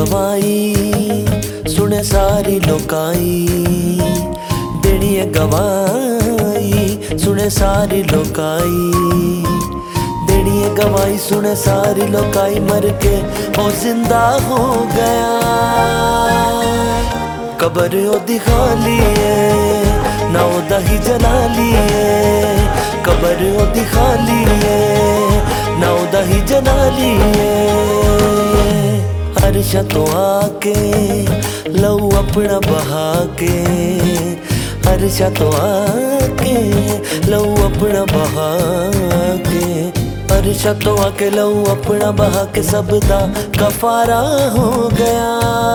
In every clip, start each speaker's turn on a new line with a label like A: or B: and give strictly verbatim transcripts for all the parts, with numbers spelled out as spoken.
A: गवाई सुने सारी लोकाई, देनी है गवाई सुने सारी लोकाई, देनी है गवाई सुने सारी लोकाई। मर के वो जिंदा हो गया, कबर ओदी खाली है ना ओदा ही जलाली है, कबर ओदी खाली है ना ओदा ही जलाली है। अरशा तो आके लहू अपना बहा के, अरशा तो आके लहू अपना बहा के, अरशा तो आके लहू अपना बहा के सबदा कफारा हो गया।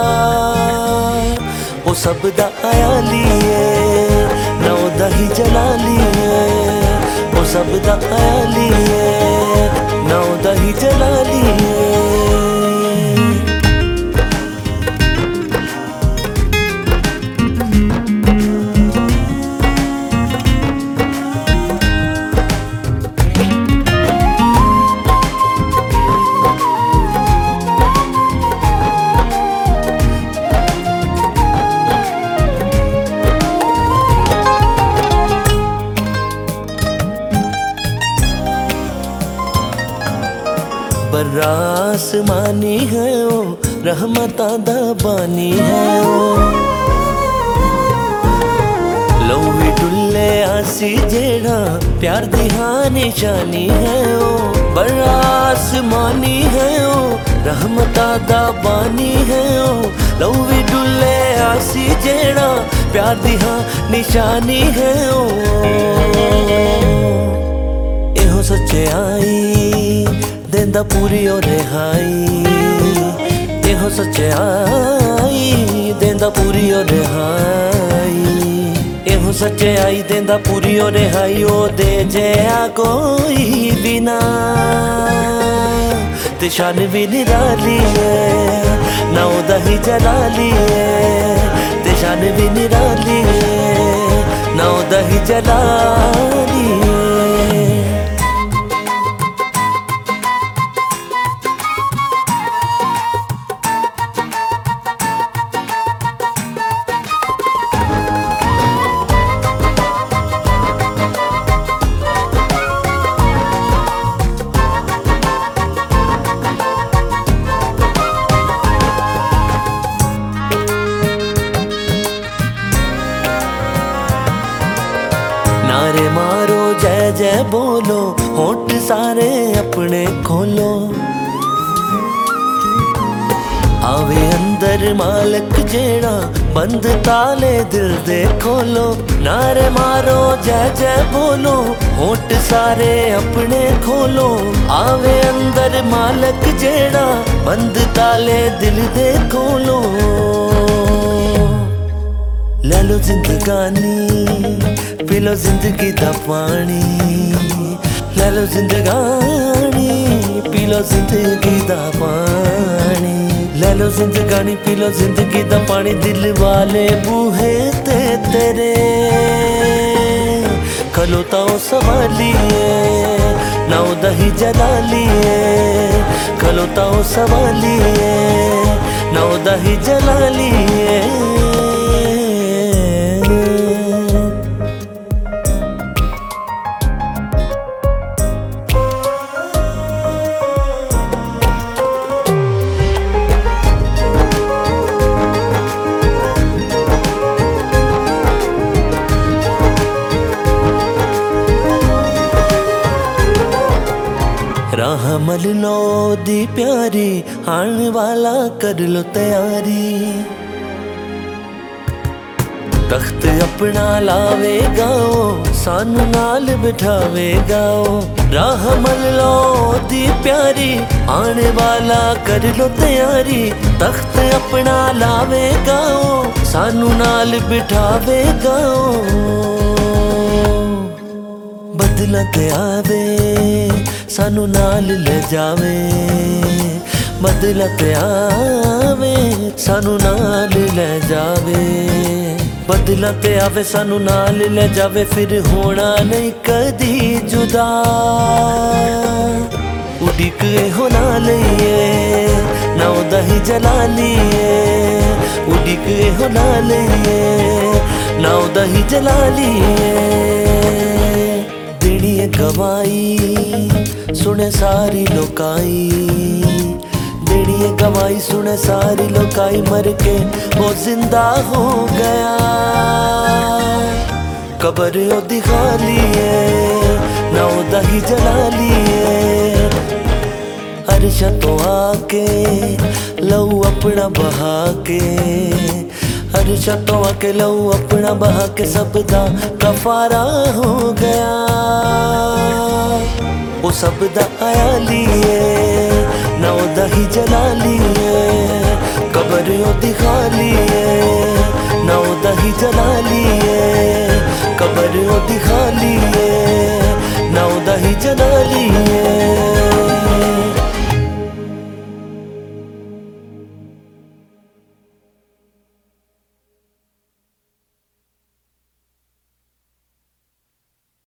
A: वो सबदा आया लिए ना ओदा ही जला लिए, वो सबदा आया लिए ना ओदा ही जला लिए। बर्रास मानी है ओ रहमता दा बानी है ओ, लौवी डुल्ले आसी जेड़ा प्यार दी हाँ निशानी है ओ। बर्रास मानी है ओ रहमता दा बानी है ओ, लौवी डुल्ले आसी जेड़ा प्यार दी हाँ निशानी है ओ। एहो सच्चे आई देंदा पूरी ओ रिहाई, एहो सच्चाई देंदा पूरी ओ रिहाई, एहो सच्चाई देंदा पूरी ओ रिहाई। ओ दे जया कोई भी ना ते शान भी निराली है ना ओदा ही जलाली है, ते शान भी निराली है ना ओदा ही जलाली है। नारे मारो जय जय बोलो होठ सारे अपने खोलो, आवे अंदर मालक जेड़ा बंद ताले दिल दे खोलो। नारे मारो जय जय बोलो होठ सारे अपने खोलो, आवे अंदर मालक जेड़ा बंद ताले दिल दे खोलो। ले लो जिंदगानी पी लो जिंदगी दा पानी, ले लो जिंदगानी पी लो जिंदगी दा पानी, ले लो जिंदगानी पी लो जिंदगी दा पानी। दिल वाले बूहे ते तेरे खलोता ओ सवाली है ना ओदा ही जलाली है, खलोता ओ सवाली है ना ओदा ही जलाली है। राह मल लो दी प्यारी आने वाला कर लो तैयारी, तख्त अपना लावेगा ओ सानू नाल बिठावेगा ओ। राह मल लो दी प्यारी आने वाला कर लो तैयारी, तख्त अपना लावेगा ओ सानू नाल बिठावेगा ओ। बदला ते आवे सानू नाल ले जावे, बदला ते आवे सानू नाल ले जावे, बदला ते आवे सानू नाल ले जावे। फिर होना नहीं कदी जुदा उडिक हो ना लईए ना उदा ही जला लीए उडिक हो ना लईए ना उदा ही जला लीए देनी है गवाई सुने सारी लोकाई देनी है गवाई सुने सारी लोकाई मर के वो जिंदा हो गया कबर ओदी खाली है ना उदा ही जला लिए हर्षा तो आके लहू अपना बहा के हर्षा तो आके लहू अपना बहा के सबदा कफारा हो गया वो सबदा आया लिए ना उदा ही जला लिए कबर ओदी खाली है ना उदा ही जला लिए